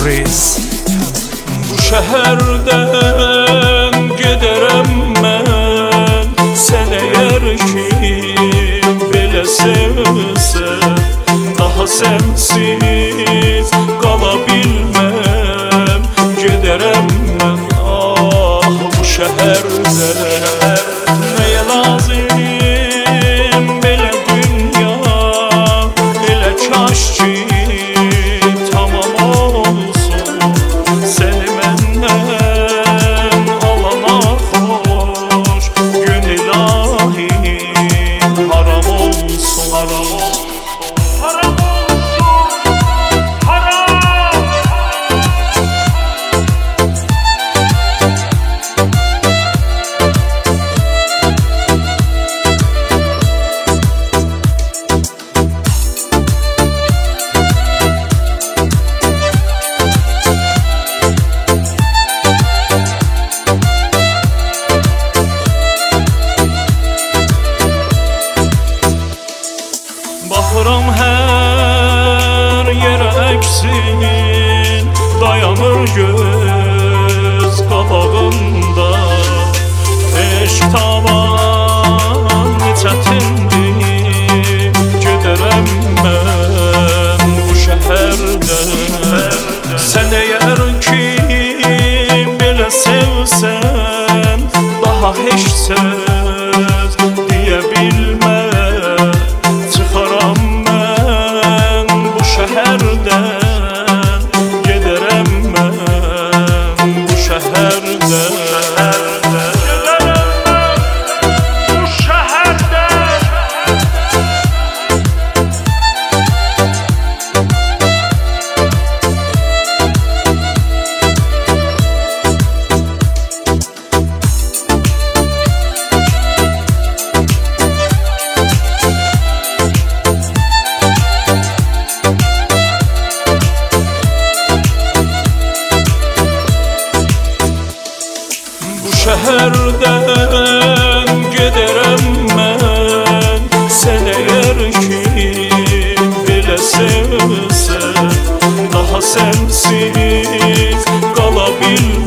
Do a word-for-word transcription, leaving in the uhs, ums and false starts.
Təbriz. Bu şəhərdən gedərəm mən, sən əgər ki belə sevsən, daha sənsiz qala bilməm. Gedərəm mən ah bu şəhərdən. Nəyə lazım belə dünya, elə kaş ki tamam olsun, səni məndən alana xoş, gün ilahi haram olsun, haram olsun, haram olsun, haram. Baxıram hər yerə əksin, dayanır göz qabağında. Eşq tavan çətindir, gedərəm mən bu şəhərdən. Sən əgər ki belə sevsən, daha heç söz deyə bilmə. Çıxaram mən bu şəhərdən, gedərəm mən bu şəhərdən. Gedərəm mən bu şəhərdən. Bu şəhərdən gedərəm mən, sən əgər ki belə sevsən, daha sənsiz qala bilməm.